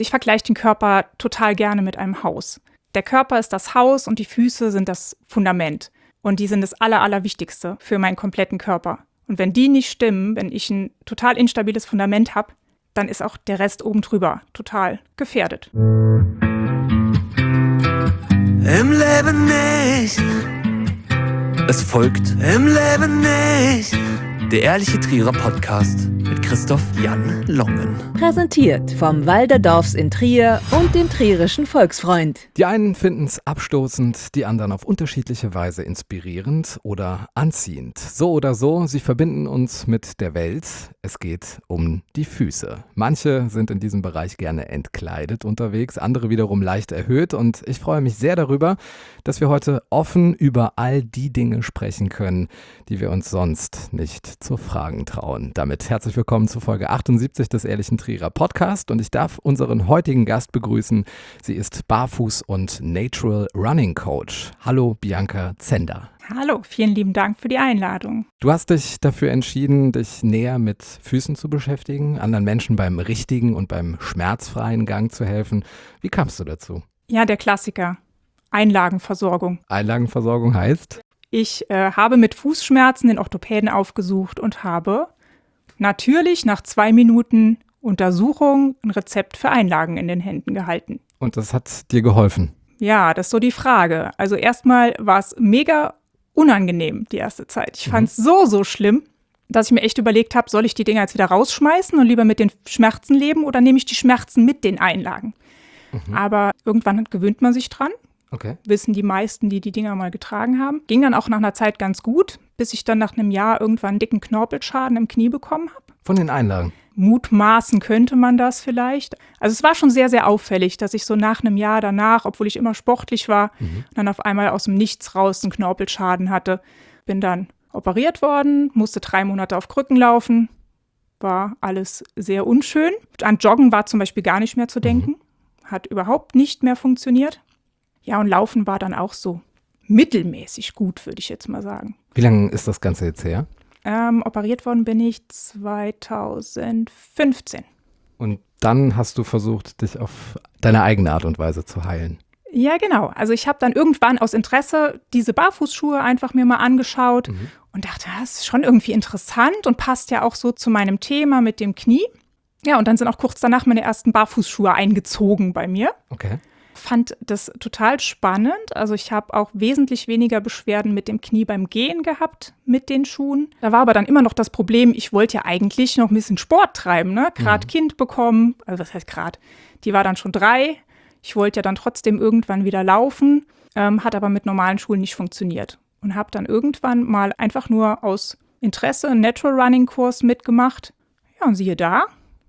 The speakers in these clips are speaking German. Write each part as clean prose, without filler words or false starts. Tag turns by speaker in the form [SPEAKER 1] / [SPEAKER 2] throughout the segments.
[SPEAKER 1] Ich vergleiche den Körper total gerne mit einem Haus. Der Körper ist das Haus und die Füße sind das Fundament. Und die sind das Allerwichtigste für meinen kompletten Körper. Und wenn die nicht stimmen, wenn ich ein total instabiles Fundament habe, dann ist auch der Rest oben drüber total gefährdet.
[SPEAKER 2] Im Leben nicht. Es folgt Im Leben nicht. Der ehrliche Trierer Podcast mit Christoph Jan Longen.
[SPEAKER 3] Präsentiert vom Walderdorfs in Trier und dem Trierischen Volksfreund.
[SPEAKER 4] Die einen finden es abstoßend, die anderen auf unterschiedliche Weise inspirierend oder anziehend. So oder so, sie verbinden uns mit der Welt. Es geht um die Füße. Manche sind in diesem Bereich gerne entkleidet unterwegs, andere wiederum leicht erhöht. Und ich freue mich sehr darüber, dass wir heute offen über all die Dinge sprechen können, die wir uns sonst nicht zu fragen trauen. Damit herzlich willkommen zu Folge 78 des Ehrlichen Trierer Podcast und ich darf unseren heutigen Gast begrüßen. Sie ist Barfuß- und Natural Running Coach. Hallo Bianca Zender.
[SPEAKER 1] Hallo, vielen lieben Dank für die Einladung.
[SPEAKER 4] Du hast dich dafür entschieden, dich näher mit Füßen zu beschäftigen, anderen Menschen beim richtigen und beim schmerzfreien Gang zu helfen. Wie kamst du dazu?
[SPEAKER 1] Ja, der Klassiker. Einlagenversorgung.
[SPEAKER 4] Einlagenversorgung heißt?
[SPEAKER 1] Ich habe mit Fußschmerzen den Orthopäden aufgesucht und habe natürlich nach 2 Minuten Untersuchung ein Rezept für Einlagen in den Händen gehalten.
[SPEAKER 4] Und das hat dir geholfen?
[SPEAKER 1] Ja, das ist so die Frage. Also erstmal war es mega unangenehm die erste Zeit. Ich fand es so schlimm, dass ich mir echt überlegt habe, soll ich die Dinger jetzt wieder rausschmeißen und lieber mit den Schmerzen leben oder nehme ich die Schmerzen mit den Einlagen? Aber irgendwann gewöhnt man sich dran.
[SPEAKER 4] Okay.
[SPEAKER 1] Wissen die meisten, die die Dinger mal getragen haben. Ging dann auch nach einer Zeit ganz gut, bis ich dann nach einem Jahr irgendwann einen dicken Knorpelschaden im Knie bekommen habe.
[SPEAKER 4] Von den Einlagen?
[SPEAKER 1] Mutmaßen könnte man das vielleicht. Also es war schon sehr auffällig, dass ich so nach einem Jahr danach, obwohl ich immer sportlich war, dann auf einmal aus dem Nichts raus einen Knorpelschaden hatte. Bin dann operiert worden, musste 3 Monate auf Krücken laufen. War alles sehr unschön. An Joggen war zum Beispiel gar nicht mehr zu denken. Hat überhaupt nicht mehr funktioniert. Ja, und Laufen war dann auch so mittelmäßig gut, würde ich jetzt mal sagen.
[SPEAKER 4] Wie lange ist das Ganze jetzt her?
[SPEAKER 1] Operiert worden bin ich 2015.
[SPEAKER 4] Und dann hast du versucht, dich auf deine eigene Art und Weise zu heilen.
[SPEAKER 1] Ja, genau. Also ich habe dann irgendwann aus Interesse diese Barfußschuhe einfach mir mal angeschaut und dachte, das ist schon irgendwie interessant und passt ja auch so zu meinem Thema mit dem Knie. Ja, und dann sind auch kurz danach meine ersten Barfußschuhe eingezogen bei mir.
[SPEAKER 4] Okay.
[SPEAKER 1] Fand das total spannend. Also ich habe auch wesentlich weniger Beschwerden mit dem Knie beim Gehen gehabt mit den Schuhen. Da war aber dann immer noch das Problem, ich wollte ja eigentlich noch ein bisschen Sport treiben, ne? Gerade Kind bekommen, also was heißt gerade, die war dann schon 3. Ich wollte ja dann trotzdem irgendwann wieder laufen, hat aber mit normalen Schuhen nicht funktioniert. Und habe dann irgendwann mal einfach nur aus Interesse einen Natural Running Kurs mitgemacht. Ja, und siehe da,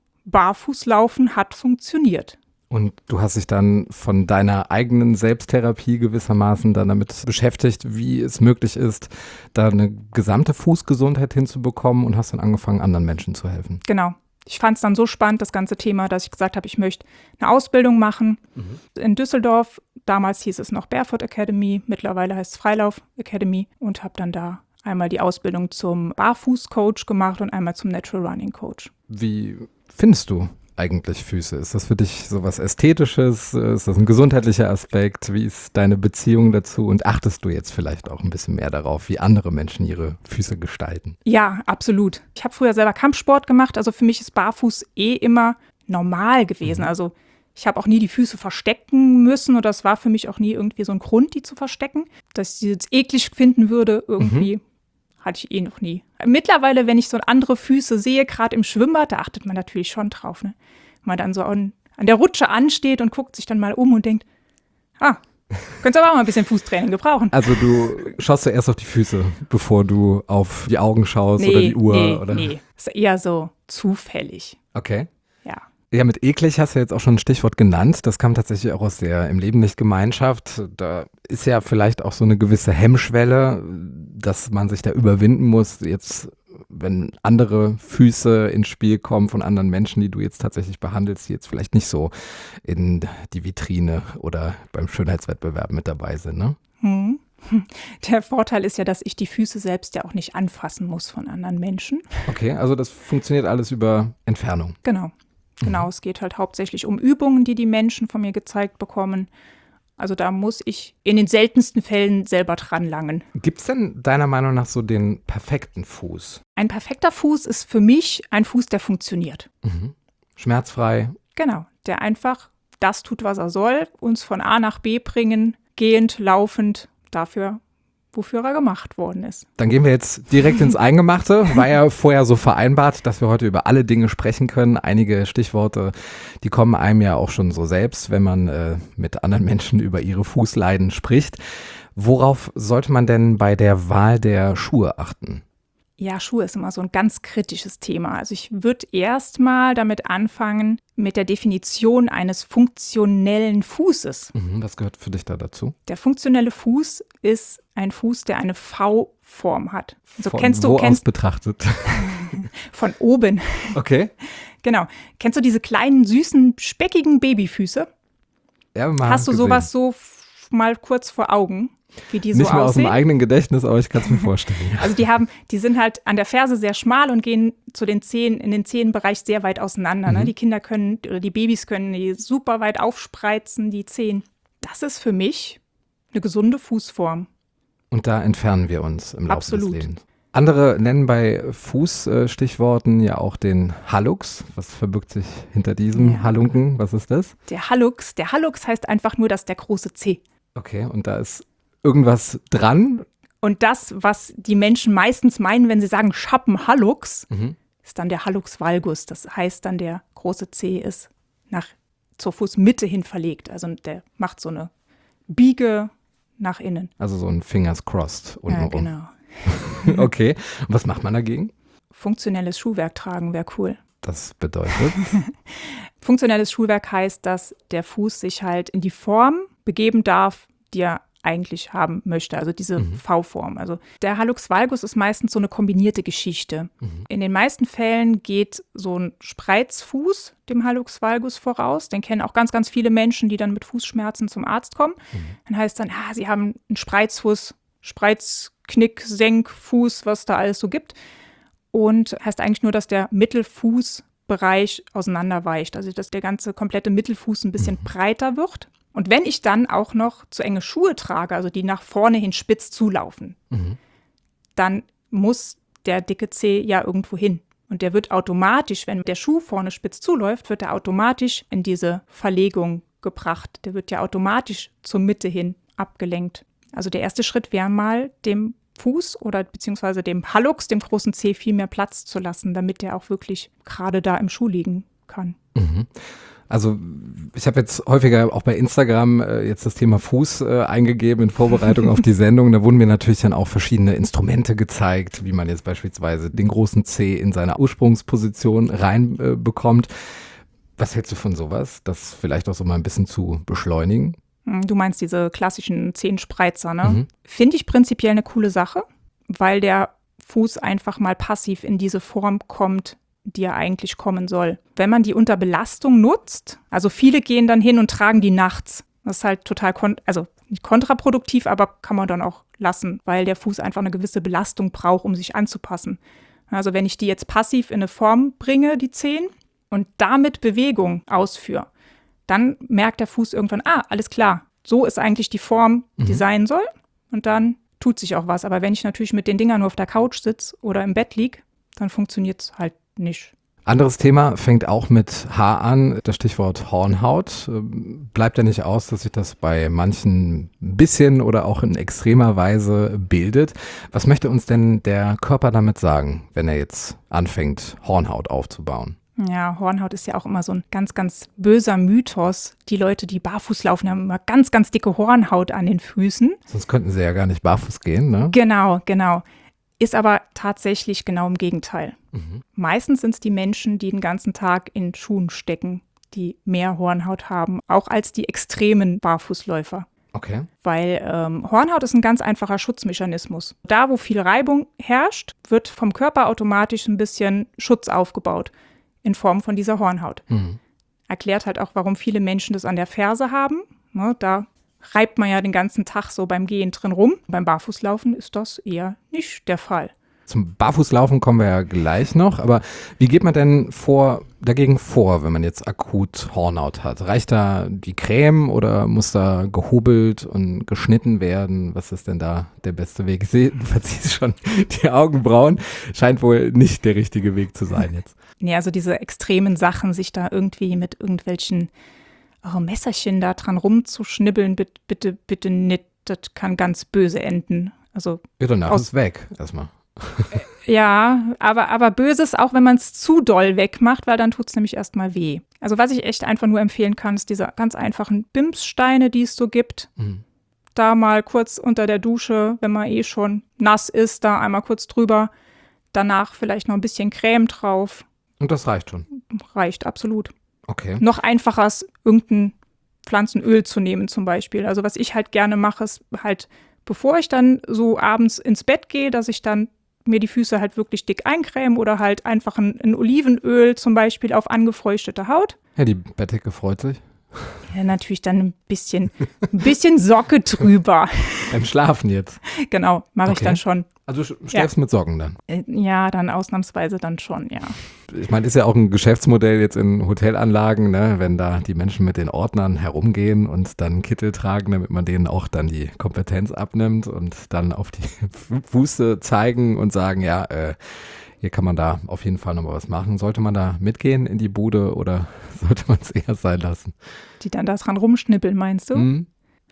[SPEAKER 1] Barfußlaufen hat funktioniert.
[SPEAKER 4] Und du hast dich dann von deiner eigenen Selbsttherapie gewissermaßen dann damit beschäftigt, wie es möglich ist, da eine gesamte Fußgesundheit hinzubekommen und hast dann angefangen, anderen Menschen zu helfen.
[SPEAKER 1] Genau. Ich fand es dann so spannend, das ganze Thema, dass ich gesagt habe, ich möchte eine Ausbildung machen. In Düsseldorf, damals hieß es noch Barefoot Academy, mittlerweile heißt es Freilauf Academy und habe dann da einmal die Ausbildung zum Barfußcoach gemacht und einmal zum Natural Running Coach.
[SPEAKER 4] Wie findest du eigentlich Füße? Ist das für dich sowas Ästhetisches? Ist das ein gesundheitlicher Aspekt? Wie ist deine Beziehung dazu? Und achtest du jetzt vielleicht auch ein bisschen mehr darauf, wie andere Menschen ihre Füße gestalten?
[SPEAKER 1] Ja, absolut. Ich habe früher selber Kampfsport gemacht, also für mich ist Barfuß immer normal gewesen. Also ich habe auch nie die Füße verstecken müssen oder es war für mich auch nie irgendwie so ein Grund, die zu verstecken. Dass ich sie jetzt eklig finden würde, irgendwie hatte ich noch nie. Mittlerweile, wenn ich so andere Füße sehe, gerade im Schwimmbad, da achtet man natürlich schon drauf, ne? Wenn man dann so an der Rutsche ansteht und guckt sich dann mal um und denkt, könntest aber auch mal ein bisschen Fußtraining gebrauchen.
[SPEAKER 4] Also du schaust zuerst auf die Füße, bevor du auf die Augen schaust oder die Uhr? Oder?
[SPEAKER 1] Nee, ist eher so zufällig.
[SPEAKER 4] Okay.
[SPEAKER 1] Ja.
[SPEAKER 4] Ja, mit eklig hast du jetzt auch schon ein Stichwort genannt. Das kam tatsächlich auch aus der Im Leben nicht Gemeinschaft. Da ist ja vielleicht auch so eine gewisse Hemmschwelle, dass man sich da überwinden muss. Jetzt, wenn andere Füße ins Spiel kommen von anderen Menschen, die du jetzt tatsächlich behandelst, die jetzt vielleicht nicht so in die Vitrine oder beim Schönheitswettbewerb mit dabei sind, ne?
[SPEAKER 1] Der Vorteil ist ja, dass ich die Füße selbst ja auch nicht anfassen muss von anderen Menschen.
[SPEAKER 4] Okay, also das funktioniert alles über Entfernung.
[SPEAKER 1] Genau. Genau, es geht halt hauptsächlich um Übungen, die Menschen von mir gezeigt bekommen. Also da muss ich in den seltensten Fällen selber dran langen.
[SPEAKER 4] Gibt es denn deiner Meinung nach so den perfekten Fuß?
[SPEAKER 1] Ein perfekter Fuß ist für mich ein Fuß, der funktioniert.
[SPEAKER 4] Schmerzfrei?
[SPEAKER 1] Genau, der einfach das tut, was er soll, uns von A nach B bringen, gehend, laufend, dafür, wofür er gemacht worden ist.
[SPEAKER 4] Dann gehen wir jetzt direkt ins Eingemachte. War ja vorher so vereinbart, dass wir heute über alle Dinge sprechen können. Einige Stichworte, die kommen einem ja auch schon so selbst, wenn man mit anderen Menschen über ihre Fußleiden spricht. Worauf sollte man denn bei der Wahl der Schuhe achten?
[SPEAKER 1] Ja, Schuhe ist immer so ein ganz kritisches Thema. Also ich würde erst mal damit anfangen, mit der Definition eines funktionellen Fußes.
[SPEAKER 4] Was gehört für dich da dazu?
[SPEAKER 1] Der funktionelle Fuß ist ein Fuß, der eine V-Form hat. Also
[SPEAKER 4] Von wo aus betrachtet?
[SPEAKER 1] Von oben.
[SPEAKER 4] Okay.
[SPEAKER 1] Genau. Kennst du diese kleinen, süßen, speckigen Babyfüße?
[SPEAKER 4] Ja, mal
[SPEAKER 1] Hast du
[SPEAKER 4] gesehen.
[SPEAKER 1] sowas so mal kurz vor Augen, wie die so
[SPEAKER 4] Nicht mehr aus dem
[SPEAKER 1] aussehen?
[SPEAKER 4] eigenen Gedächtnis, aber ich kann es mir vorstellen.
[SPEAKER 1] Also die sind halt an der Ferse sehr schmal und gehen zu den Zehen, in den Zehenbereich sehr weit auseinander. Ne? Die Kinder können, oder die Babys können die super weit aufspreizen, die Zehen. Das ist für mich eine gesunde Fußform.
[SPEAKER 4] Und da entfernen wir uns im Laufe
[SPEAKER 1] Absolut.
[SPEAKER 4] des Lebens. Andere nennen bei Fußstichworten ja auch den Hallux. Was verbirgt sich hinter diesem Halunken? Was ist das?
[SPEAKER 1] Der Hallux heißt einfach nur, dass der große Zeh.
[SPEAKER 4] Okay, und da ist irgendwas dran?
[SPEAKER 1] Und das, was die Menschen meistens meinen, wenn sie sagen Schappen-Hallux, ist dann der Hallux valgus. Das heißt dann, der große Zeh ist zur Fußmitte hin verlegt. Also der macht so eine Biege nach innen.
[SPEAKER 4] Also so ein Fingers crossed untenrum.
[SPEAKER 1] Ja, genau.
[SPEAKER 4] Okay, und was macht man dagegen?
[SPEAKER 1] Funktionelles Schuhwerk tragen wäre cool.
[SPEAKER 4] Das bedeutet?
[SPEAKER 1] Funktionelles Schuhwerk heißt, dass der Fuß sich halt in die Form begeben darf, die er eigentlich haben möchte, also diese V-Form. Also der Hallux valgus ist meistens so eine kombinierte Geschichte. In den meisten Fällen geht so ein Spreizfuß dem Hallux valgus voraus. Den kennen auch ganz, ganz viele Menschen, die dann mit Fußschmerzen zum Arzt kommen. Dann heißt dann, sie haben einen Spreizfuß, Spreizknick, Senkfuß, was da alles so gibt. Und heißt eigentlich nur, dass der Mittelfußbereich auseinanderweicht. Also dass der ganze komplette Mittelfuß ein bisschen breiter wird. Und wenn ich dann auch noch zu enge Schuhe trage, also die nach vorne hin spitz zulaufen, dann muss der dicke Zeh ja irgendwo hin. Und der wird automatisch, wenn der Schuh vorne spitz zuläuft, wird er automatisch in diese Verlegung gebracht. Der wird ja automatisch zur Mitte hin abgelenkt. Also der erste Schritt wäre mal, dem Fuß oder beziehungsweise dem Hallux, dem großen Zeh, viel mehr Platz zu lassen, damit der auch wirklich gerade da im Schuh liegen kann.
[SPEAKER 4] Also ich habe jetzt häufiger auch bei Instagram jetzt das Thema Fuß eingegeben in Vorbereitung auf die Sendung. Da wurden mir natürlich dann auch verschiedene Instrumente gezeigt, wie man jetzt beispielsweise den großen Zeh in seine Ursprungsposition reinbekommt. Was hältst du von sowas, das vielleicht auch so mal ein bisschen zu beschleunigen?
[SPEAKER 1] Du meinst diese klassischen Zehenspreizer, ne? Finde ich prinzipiell eine coole Sache, weil der Fuß einfach mal passiv in diese Form kommt, die er eigentlich kommen soll. Wenn man die unter Belastung nutzt, also viele gehen dann hin und tragen die nachts. Das ist halt total, nicht kontraproduktiv, aber kann man dann auch lassen, weil der Fuß einfach eine gewisse Belastung braucht, um sich anzupassen. Also wenn ich die jetzt passiv in eine Form bringe, die Zehen, und damit Bewegung ausführe, dann merkt der Fuß irgendwann, alles klar, so ist eigentlich die Form, die sein soll. Und dann tut sich auch was. Aber wenn ich natürlich mit den Dingern nur auf der Couch sitze oder im Bett liege, dann funktioniert es halt nicht.
[SPEAKER 4] Anderes Thema fängt auch mit Haar an, das Stichwort Hornhaut. Bleibt ja nicht aus, dass sich das bei manchen ein bisschen oder auch in extremer Weise bildet. Was möchte uns denn der Körper damit sagen, wenn er jetzt anfängt, Hornhaut aufzubauen?
[SPEAKER 1] Ja, Hornhaut ist ja auch immer so ein ganz, ganz böser Mythos. Die Leute, die barfuß laufen, haben immer ganz, ganz dicke Hornhaut an den Füßen.
[SPEAKER 4] Sonst könnten sie ja gar nicht barfuß gehen, ne?
[SPEAKER 1] Genau. Ist aber tatsächlich genau im Gegenteil. Meistens sind es die Menschen, die den ganzen Tag in Schuhen stecken, die mehr Hornhaut haben, auch als die extremen Barfußläufer.
[SPEAKER 4] Okay.
[SPEAKER 1] Weil Hornhaut ist ein ganz einfacher Schutzmechanismus. Da, wo viel Reibung herrscht, wird vom Körper automatisch ein bisschen Schutz aufgebaut in Form von dieser Hornhaut. Erklärt halt auch, warum viele Menschen das an der Ferse haben. Ne, da reibt man ja den ganzen Tag so beim Gehen drin rum. Beim Barfußlaufen ist das eher nicht der Fall.
[SPEAKER 4] Zum Barfußlaufen kommen wir ja gleich noch, aber wie geht man denn dagegen vor, wenn man jetzt akut Hornhaut hat? Reicht da die Creme oder muss da gehobelt und geschnitten werden? Was ist denn da der beste Weg? Ich sehe, du verziehst schon die Augenbrauen. Scheint wohl nicht der richtige Weg zu sein jetzt.
[SPEAKER 1] Nee, also diese extremen Sachen, sich da irgendwie mit irgendwelchen Messerchen da dran rumzuschnibbeln, bitte nicht, das kann ganz böse enden. Also
[SPEAKER 4] ja, danach ist weg erstmal.
[SPEAKER 1] Ja, aber Böses auch, wenn man es zu doll wegmacht, weil dann tut es nämlich erstmal weh. Also was ich echt einfach nur empfehlen kann, ist diese ganz einfachen Bimssteine, die es so gibt.
[SPEAKER 4] Mhm.
[SPEAKER 1] Da mal kurz unter der Dusche, wenn man eh schon nass ist, da einmal kurz drüber. Danach vielleicht noch ein bisschen Creme drauf.
[SPEAKER 4] Und das reicht schon?
[SPEAKER 1] Reicht, absolut.
[SPEAKER 4] Okay.
[SPEAKER 1] Noch einfacher ist, irgendein Pflanzenöl zu nehmen zum Beispiel. Also was ich halt gerne mache, ist halt, bevor ich dann so abends ins Bett gehe, dass ich dann mir die Füße halt wirklich dick eincreme oder halt einfach ein Olivenöl zum Beispiel auf angefeuchtete Haut.
[SPEAKER 4] Ja, die Bettdecke freut sich.
[SPEAKER 1] Ja, natürlich dann ein bisschen Socke drüber.
[SPEAKER 4] Beim Schlafen jetzt.
[SPEAKER 1] Genau, mache ich dann schon.
[SPEAKER 4] Also du schläfst mit Socken dann?
[SPEAKER 1] Ja, dann ausnahmsweise dann schon, ja.
[SPEAKER 4] Ich meine, ist ja auch ein Geschäftsmodell jetzt in Hotelanlagen, ne, wenn da die Menschen mit den Ordnern herumgehen und dann Kittel tragen, damit man denen auch dann die Kompetenz abnimmt und dann auf die Füße zeigen und sagen, ja, hier kann man da auf jeden Fall nochmal was machen. Sollte man da mitgehen in die Bude oder sollte man es eher sein lassen?
[SPEAKER 1] Die dann da dran rumschnippeln, meinst du?
[SPEAKER 4] Mhm.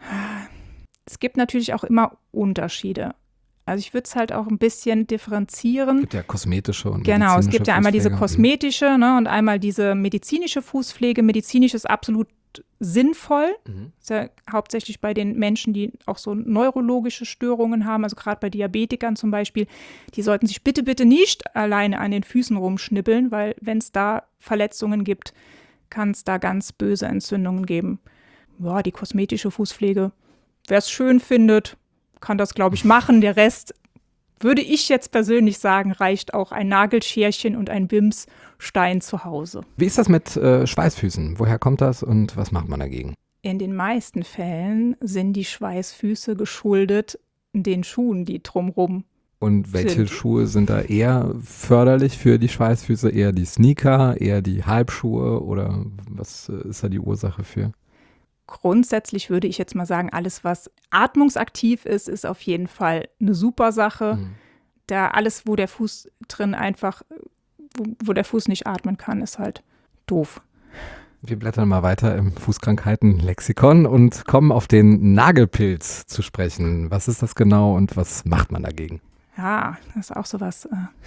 [SPEAKER 1] Es gibt natürlich auch immer Unterschiede. Also ich würde es halt auch ein bisschen differenzieren.
[SPEAKER 4] Es gibt ja kosmetische und
[SPEAKER 1] Genau, es gibt ja einmal diese
[SPEAKER 4] Fußpflege.
[SPEAKER 1] kosmetische, ne, und einmal diese medizinische Fußpflege. Medizinisch ist absolut sinnvoll. Ist ja hauptsächlich bei den Menschen, die auch so neurologische Störungen haben, also gerade bei Diabetikern zum Beispiel, die sollten sich bitte nicht alleine an den Füßen rumschnippeln, weil wenn es da Verletzungen gibt, kann es da ganz böse Entzündungen geben. Ja, die kosmetische Fußpflege, wer es schön findet, kann das, glaube ich, machen. Der Rest, würde ich jetzt persönlich sagen, reicht auch ein Nagelscherchen und ein Bimsstein zu Hause.
[SPEAKER 4] Wie ist das mit Schweißfüßen? Woher kommt das und was macht man dagegen?
[SPEAKER 1] In den meisten Fällen sind die Schweißfüße geschuldet den Schuhen, die drumrum.
[SPEAKER 4] Und welche Schuhe sind da eher förderlich für die Schweißfüße? Eher die Sneaker, eher die Halbschuhe oder was ist da die Ursache für?
[SPEAKER 1] Grundsätzlich würde ich jetzt mal sagen, alles, was atmungsaktiv ist, ist auf jeden Fall eine super Sache. Da alles, wo der Fuß drin einfach, wo der Fuß nicht atmen kann, ist halt doof.
[SPEAKER 4] Wir blättern mal weiter im Fußkrankheiten-Lexikon und kommen auf den Nagelpilz zu sprechen. Was ist das genau und was macht man dagegen?
[SPEAKER 1] Ja, das ist auch sowas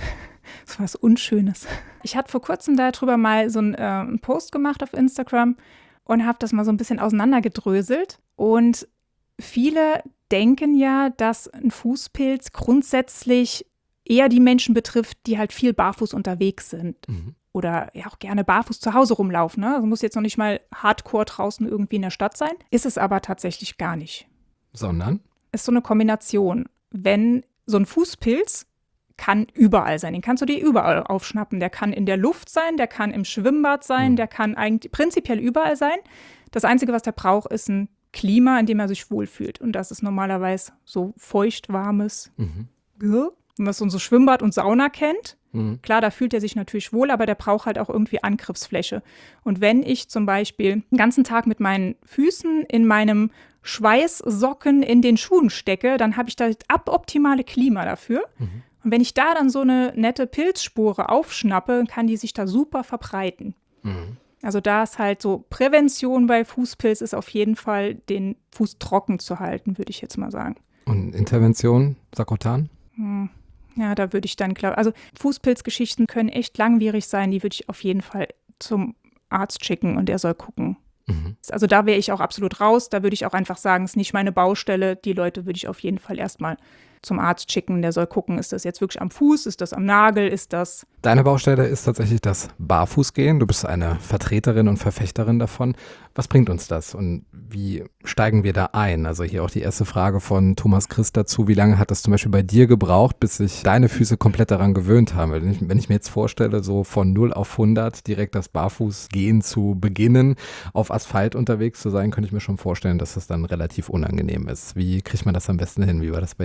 [SPEAKER 1] Unschönes. Ich hatte vor kurzem darüber mal so einen Post gemacht auf Instagram und habe das mal so ein bisschen auseinandergedröselt. Und viele denken ja, dass ein Fußpilz grundsätzlich eher die Menschen betrifft, die halt viel barfuß unterwegs sind. Oder ja auch gerne barfuß zu Hause rumlaufen. Ne? Also muss jetzt noch nicht mal hardcore draußen irgendwie in der Stadt sein. Ist es aber tatsächlich gar nicht.
[SPEAKER 4] Sondern?
[SPEAKER 1] Ist so eine Kombination. Wenn so ein Fußpilz kann überall sein. Den kannst du dir überall aufschnappen. Der kann in der Luft sein, der kann im Schwimmbad sein, der kann eigentlich prinzipiell überall sein. Das Einzige, was der braucht, ist ein Klima, in dem er sich wohlfühlt. Und das ist normalerweise so feucht, warmes, was so Schwimmbad und Sauna kennt. Klar, da fühlt er sich natürlich wohl, aber der braucht halt auch irgendwie Angriffsfläche. Und wenn ich zum Beispiel den ganzen Tag mit meinen Füßen in meinem Schweißsocken in den Schuhen stecke, dann habe ich da optimale Klima dafür. Und wenn ich da dann so eine nette Pilzspore aufschnappe, kann die sich da super verbreiten. Also da ist halt so Prävention bei Fußpilz ist auf jeden Fall, den Fuß trocken zu halten, würde ich jetzt mal sagen.
[SPEAKER 4] Und Intervention, Sakrotan?
[SPEAKER 1] Ja, da würde ich dann glauben, also Fußpilzgeschichten können echt langwierig sein, die würde ich auf jeden Fall zum Arzt schicken und der soll gucken. Also da wäre ich auch absolut raus, da würde ich auch einfach sagen, es ist nicht meine Baustelle, die Leute würde ich auf jeden Fall erstmal zum Arzt schicken, der soll gucken, ist das jetzt wirklich am Fuß, ist das am Nagel, ist das…
[SPEAKER 4] Deine Baustelle ist tatsächlich das Barfußgehen. Du bist eine Vertreterin und Verfechterin davon. Was bringt uns das und wie steigen wir da ein? Also hier auch die erste Frage von Thomas Christ dazu. Wie lange hat das zum Beispiel bei dir gebraucht, bis sich deine Füße komplett daran gewöhnt haben? Wenn ich mir jetzt vorstelle, so von 0 auf 100 direkt das Barfußgehen zu beginnen, auf Asphalt unterwegs zu sein, könnte ich mir schon vorstellen, dass das dann relativ unangenehm ist. Wie kriegt man das am besten hin? Wie war das bei dir?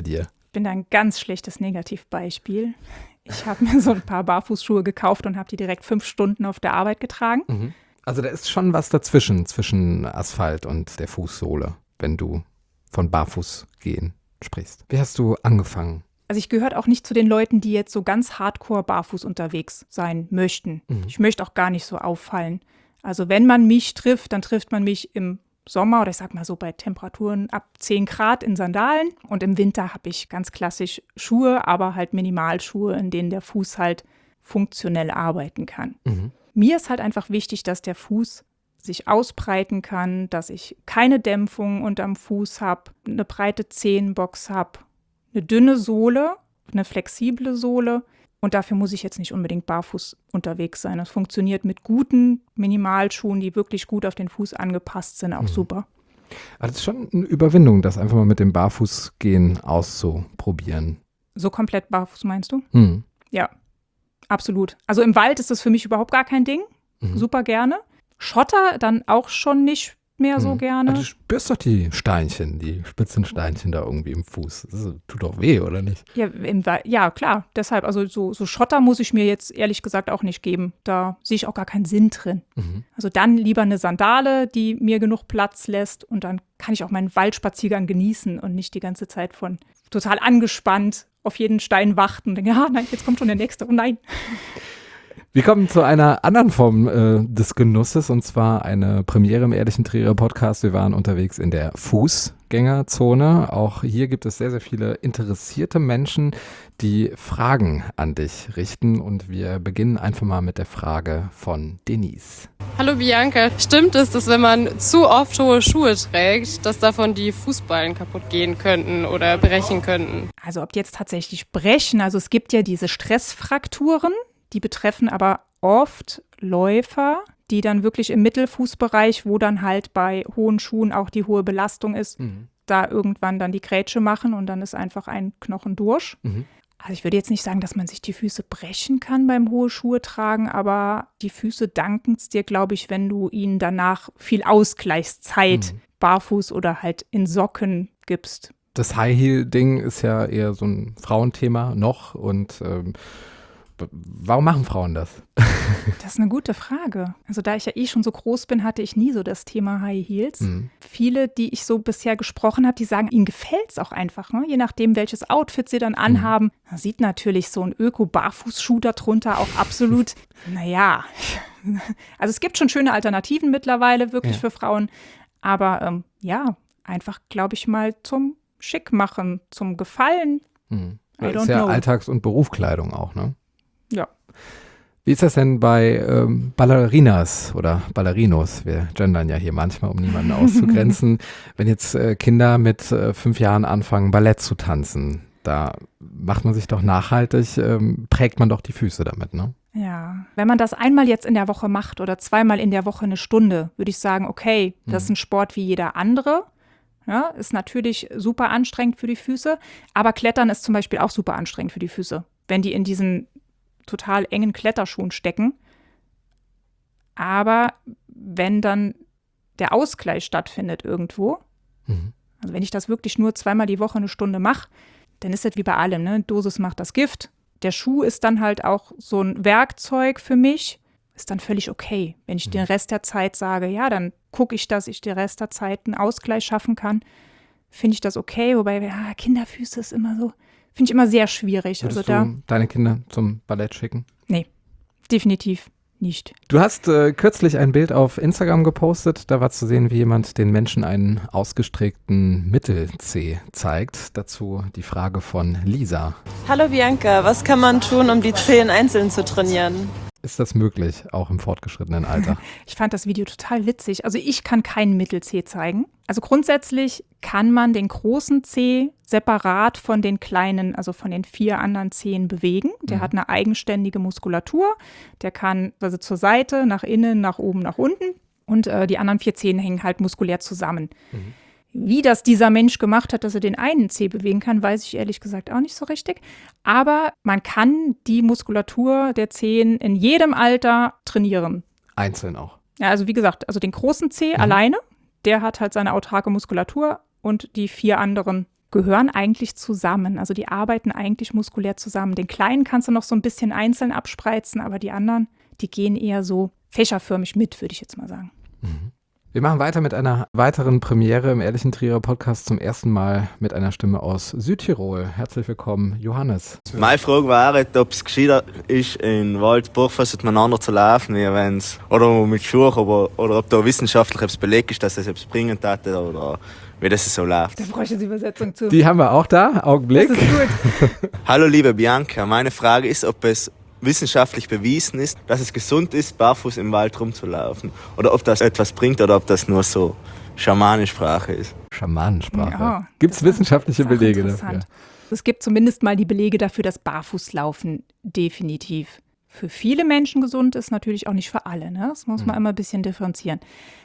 [SPEAKER 1] Ich bin da ein ganz schlechtes Negativbeispiel. Ich habe mir so ein paar Barfußschuhe gekauft und habe die direkt 5 Stunden auf der Arbeit getragen.
[SPEAKER 4] Mhm. Also da ist schon was dazwischen, zwischen Asphalt und der Fußsohle, wenn du von Barfußgehen sprichst. Wie hast du angefangen?
[SPEAKER 1] Also ich gehöre auch nicht zu den Leuten, die jetzt so ganz hardcore barfuß unterwegs sein möchten. Ich möchte auch gar nicht so auffallen. Also wenn man mich trifft, dann trifft man mich im Sommer oder ich sag mal so bei Temperaturen ab 10 Grad in Sandalen. Und im Winter habe ich ganz klassisch Schuhe, aber halt Minimalschuhe, in denen der Fuß halt funktionell arbeiten kann. Mir ist halt einfach wichtig, dass der Fuß sich ausbreiten kann, dass ich keine Dämpfung unterm Fuß habe, eine breite Zehenbox habe, eine dünne Sohle, eine flexible Sohle. Und dafür muss ich jetzt nicht unbedingt barfuß unterwegs sein. Das funktioniert mit guten Minimalschuhen, die wirklich gut auf den Fuß angepasst sind, auch super.
[SPEAKER 4] Also das ist schon eine Überwindung, das einfach mal mit dem Barfußgehen auszuprobieren.
[SPEAKER 1] So komplett barfuß meinst du?
[SPEAKER 4] Mhm.
[SPEAKER 1] Ja, absolut. Also im Wald ist das für mich überhaupt gar kein Ding. Super gerne. Schotter dann auch schon nicht mehr so gerne.
[SPEAKER 4] Also du spürst doch die Steinchen, die spitzen Steinchen da irgendwie im Fuß. Das tut doch weh, oder nicht?
[SPEAKER 1] Ja, klar. Deshalb, also so Schotter muss ich mir jetzt ehrlich gesagt auch nicht geben. Da sehe ich auch gar keinen Sinn drin. Also dann lieber eine Sandale, die mir genug Platz lässt und dann kann ich auch meinen Waldspaziergang genießen und nicht die ganze Zeit von total angespannt auf jeden Stein warten und denke, ja, nein, jetzt kommt schon der nächste, oh nein.
[SPEAKER 4] Wir kommen zu einer anderen Form des Genusses, und zwar eine Premiere im Ehrlichen Trierer Podcast. Wir waren unterwegs in der Fußgängerzone. Auch hier gibt es sehr, sehr viele interessierte Menschen, die Fragen an dich richten. Und wir beginnen einfach mal mit der Frage von Denise.
[SPEAKER 5] Hallo Bianca, stimmt es, dass wenn man zu oft hohe Schuhe trägt, dass davon die Fußballen kaputt gehen könnten oder brechen könnten?
[SPEAKER 1] Also ob die jetzt tatsächlich brechen, also es gibt ja diese Stressfrakturen, die betreffen aber oft Läufer, die dann wirklich im Mittelfußbereich, wo dann halt bei hohen Schuhen auch die hohe Belastung ist, da irgendwann dann die Grätsche machen und dann ist einfach ein Knochen durch. Also ich würde jetzt nicht sagen, dass man sich die Füße brechen kann beim hohe Schuhe tragen, aber die Füße danken es dir, glaube ich, wenn du ihnen danach viel Ausgleichszeit barfuß oder halt in Socken gibst.
[SPEAKER 4] Das High-Heel-Ding ist ja eher so ein Frauenthema noch und warum machen Frauen das?
[SPEAKER 1] Das ist eine gute Frage. Also da ich ja schon so groß bin, hatte ich nie so das Thema High Heels. Viele, die ich so bisher gesprochen habe, die sagen, ihnen gefällt es auch einfach. Ne? Je nachdem, welches Outfit sie dann anhaben. Da sieht natürlich so ein Öko-Barfußschuh darunter auch absolut, naja. Also es gibt schon schöne Alternativen mittlerweile wirklich für Frauen. Aber einfach, glaube ich mal, zum Schickmachen, zum Gefallen.
[SPEAKER 4] Das ist ja Alltags- und Berufskleidung auch, ne?
[SPEAKER 1] Ja.
[SPEAKER 4] Wie ist das denn bei Ballerinas oder Ballerinos? Wir gendern ja hier manchmal, um niemanden auszugrenzen. Wenn jetzt Kinder mit 5 Jahren anfangen, Ballett zu tanzen, da macht man sich doch nachhaltig, prägt man doch die Füße damit, ne?
[SPEAKER 1] Ja, wenn man das einmal jetzt in der Woche macht oder zweimal in der Woche eine Stunde, würde ich sagen, okay, das ist ein Sport wie jeder andere. Ja, ist natürlich super anstrengend für die Füße, aber Klettern ist zum Beispiel auch super anstrengend für die Füße, wenn die in diesen total engen Kletterschuhen stecken. Aber wenn dann der Ausgleich stattfindet irgendwo, also wenn ich das wirklich nur zweimal die Woche eine Stunde mache, dann ist das wie bei allem, ne? Dosis macht das Gift. Der Schuh ist dann halt auch so ein Werkzeug für mich, ist dann völlig okay. Wenn ich den Rest der Zeit sage, ja, dann gucke ich, dass ich den Rest der Zeit einen Ausgleich schaffen kann, finde ich das okay. Wobei, Kinderfüße ist immer so, finde ich immer sehr schwierig.
[SPEAKER 4] Würdest du deine Kinder zum Ballett schicken?
[SPEAKER 1] Nee, definitiv nicht.
[SPEAKER 4] Du hast kürzlich ein Bild auf Instagram gepostet. Da war zu sehen, wie jemand den Menschen einen ausgestreckten Mittelzeh zeigt. Dazu die Frage von Lisa.
[SPEAKER 6] Hallo Bianca, was kann man tun, um die Zehen einzeln zu trainieren?
[SPEAKER 4] Ist das möglich, auch im fortgeschrittenen Alter?
[SPEAKER 1] Ich fand das Video total witzig. Also ich kann keinen Mittelzeh zeigen. Also grundsätzlich kann man den großen Zeh separat von den kleinen, also von den 4 anderen Zehen bewegen. Der hat eine eigenständige Muskulatur. Der kann also zur Seite, nach innen, nach oben, nach unten. Und die anderen 4 Zehen hängen halt muskulär zusammen. Wie das dieser Mensch gemacht hat, dass er den einen Zeh bewegen kann, weiß ich ehrlich gesagt auch nicht so richtig. Aber man kann die Muskulatur der Zehen in jedem Alter trainieren.
[SPEAKER 4] Einzeln auch.
[SPEAKER 1] Ja, also wie gesagt, also den großen Zeh alleine, der hat halt seine autarke Muskulatur und die 4 anderen gehören eigentlich zusammen. Also die arbeiten eigentlich muskulär zusammen. Den kleinen kannst du noch so ein bisschen einzeln abspreizen, aber die anderen, die gehen eher so fächerförmig mit, würde ich jetzt mal sagen.
[SPEAKER 4] Wir machen weiter mit einer weiteren Premiere im Ehrlichen Trierer Podcast, zum ersten Mal mit einer Stimme aus Südtirol. Herzlich willkommen, Johannes.
[SPEAKER 7] Meine Frage wäre, ob es gescheiter ist, in den Wald barfuß miteinander zu laufen, wie wenn's, oder mit Schuhen, oder ob da wissenschaftlich etwas belegt ist, dass das etwas bringen hätte, oder wie das so läuft.
[SPEAKER 1] Da bräuchte ich die Übersetzung zu.
[SPEAKER 4] Die haben wir auch da, Augenblick.
[SPEAKER 1] Das ist gut.
[SPEAKER 7] Hallo liebe Bianca, meine Frage ist, ob es wissenschaftlich bewiesen ist, dass es gesund ist, barfuß im Wald rumzulaufen. Oder ob das etwas bringt oder ob das nur so Schamanensprache ist.
[SPEAKER 4] Schamanensprache.
[SPEAKER 1] Ja,
[SPEAKER 4] Gibt es wissenschaftliche
[SPEAKER 1] das ist auch
[SPEAKER 4] Belege
[SPEAKER 1] interessant.
[SPEAKER 4] dafür?
[SPEAKER 1] Es gibt zumindest mal die Belege dafür, dass Barfußlaufen definitiv für viele Menschen gesund ist, natürlich auch nicht für alle. Ne? Das muss man immer ein bisschen differenzieren.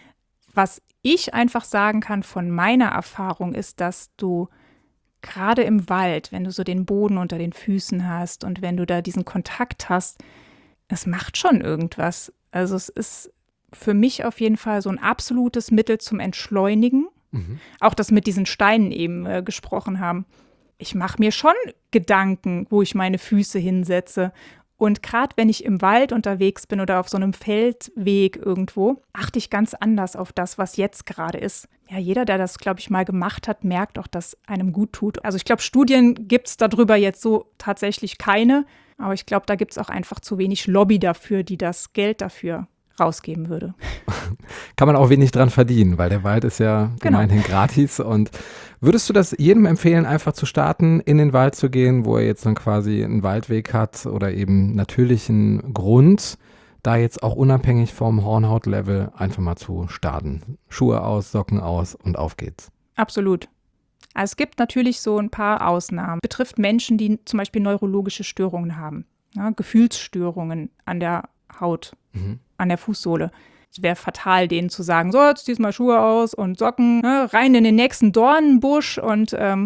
[SPEAKER 1] Was ich einfach sagen kann von meiner Erfahrung ist, dass du gerade im Wald, wenn du so den Boden unter den Füßen hast und wenn du da diesen Kontakt hast, es macht schon irgendwas. Also es ist für mich auf jeden Fall so ein absolutes Mittel zum Entschleunigen. Auch das mit diesen Steinen eben gesprochen haben. Ich mache mir schon Gedanken, wo ich meine Füße hinsetze. Und gerade wenn ich im Wald unterwegs bin oder auf so einem Feldweg irgendwo, achte ich ganz anders auf das, was jetzt gerade ist. Ja, jeder, der das, glaube ich, mal gemacht hat, merkt auch, dass einem gut tut. Also ich glaube, Studien gibt es darüber jetzt so tatsächlich keine. Aber ich glaube, da gibt es auch einfach zu wenig Lobby dafür, die das Geld dafür rausgeben würde.
[SPEAKER 4] Kann man auch wenig dran verdienen, weil der Wald ist ja gemeinhin gratis. Und würdest du das jedem empfehlen, einfach zu starten, in den Wald zu gehen, wo er jetzt dann quasi einen Waldweg hat oder eben natürlichen Grund, da jetzt auch unabhängig vom Hornhautlevel einfach mal zu starten? Schuhe aus, Socken aus und auf geht's.
[SPEAKER 1] Absolut. Also es gibt natürlich so ein paar Ausnahmen. Betrifft Menschen, die zum Beispiel neurologische Störungen haben, ja, Gefühlsstörungen an der Haut, an der Fußsohle. Es wäre fatal, denen zu sagen, so, jetzt ziehst mal Schuhe aus und Socken, ne, rein in den nächsten Dornenbusch und
[SPEAKER 4] schauen,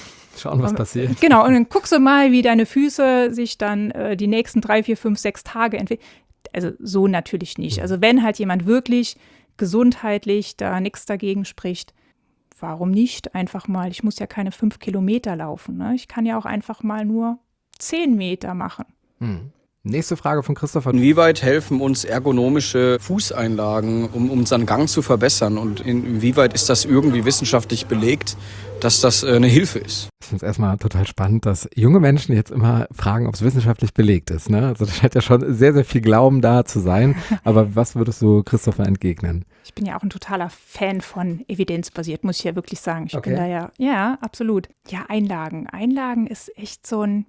[SPEAKER 4] was passiert.
[SPEAKER 1] Genau, und dann guckst du mal, wie deine Füße sich dann die nächsten 3, 4, 5, 6 Tage entwickeln. Also so natürlich nicht. Also wenn halt jemand wirklich gesundheitlich da nichts dagegen spricht, warum nicht einfach mal, ich muss ja keine 5 Kilometer laufen, ne? Ich kann ja auch einfach mal nur 10 Meter machen.
[SPEAKER 4] Nächste Frage von Christopher.
[SPEAKER 8] Inwieweit helfen uns ergonomische Fußeinlagen, um unseren Gang zu verbessern? Und inwieweit ist das irgendwie wissenschaftlich belegt, dass das eine Hilfe ist?
[SPEAKER 4] Ich finde es erstmal total spannend, dass junge Menschen jetzt immer fragen, ob es wissenschaftlich belegt ist. Ne? Also da scheint ja schon sehr, sehr viel Glauben da zu sein. Aber was würdest du Christopher entgegnen?
[SPEAKER 1] Ich bin ja auch ein totaler Fan von evidenzbasiert, muss ich ja wirklich sagen. Ich bin da ja, absolut. Ja, Einlagen. Einlagen ist echt so ein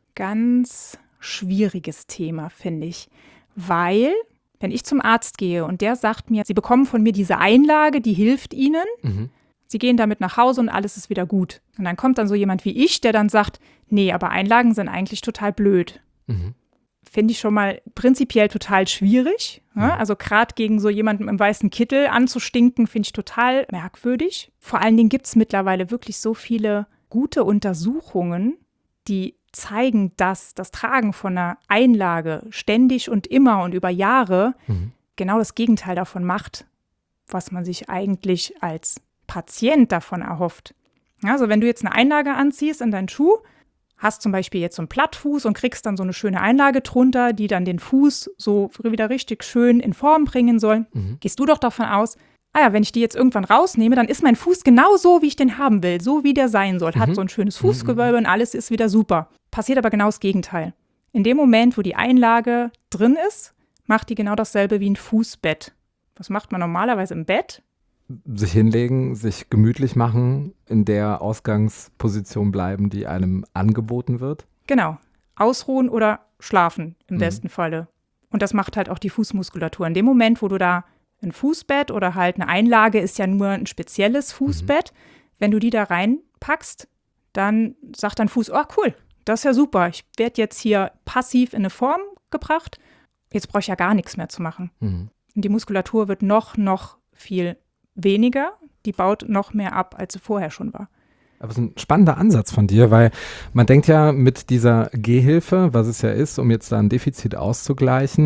[SPEAKER 1] ganz schwieriges Thema, finde ich, weil, wenn ich zum Arzt gehe und der sagt mir, Sie bekommen von mir diese Einlage, die hilft Ihnen, Sie gehen damit nach Hause und alles ist wieder gut. Und dann kommt dann so jemand wie ich, der dann sagt, nee, aber Einlagen sind eigentlich total blöd. Finde ich schon mal prinzipiell total schwierig. Ja? Also gerade gegen so jemanden im weißen Kittel anzustinken, finde ich total merkwürdig. Vor allen Dingen gibt es mittlerweile wirklich so viele gute Untersuchungen, die zeigen, dass das Tragen von einer Einlage ständig und immer und über Jahre genau das Gegenteil davon macht, was man sich eigentlich als Patient davon erhofft. Also wenn du jetzt eine Einlage anziehst in deinen Schuh, hast zum Beispiel jetzt so einen Plattfuß und kriegst dann so eine schöne Einlage drunter, die dann den Fuß so wieder richtig schön in Form bringen soll, gehst du doch davon aus, wenn ich die jetzt irgendwann rausnehme, dann ist mein Fuß genau so, wie ich den haben will, so wie der sein soll. Hat so ein schönes Fußgewölbe und alles ist wieder super. Passiert aber genau das Gegenteil. In dem Moment, wo die Einlage drin ist, macht die genau dasselbe wie ein Fußbett. Was macht man normalerweise im Bett?
[SPEAKER 4] Sich hinlegen, sich gemütlich machen, in der Ausgangsposition bleiben, die einem angeboten wird?
[SPEAKER 1] Genau. Ausruhen oder schlafen im besten Falle. Und das macht halt auch die Fußmuskulatur. In dem Moment, wo du da ein Fußbett oder halt eine Einlage ist ja nur ein spezielles Fußbett. Wenn du die da reinpackst, dann sagt dein Fuß, oh cool, das ist ja super. Ich werde jetzt hier passiv in eine Form gebracht. Jetzt brauche ich ja gar nichts mehr zu machen. Und die Muskulatur wird noch viel weniger. Die baut noch mehr ab, als sie vorher schon war.
[SPEAKER 4] Aber es ist ein spannender Ansatz von dir, weil man denkt ja mit dieser Gehhilfe, was es ja ist, um jetzt da ein Defizit auszugleichen,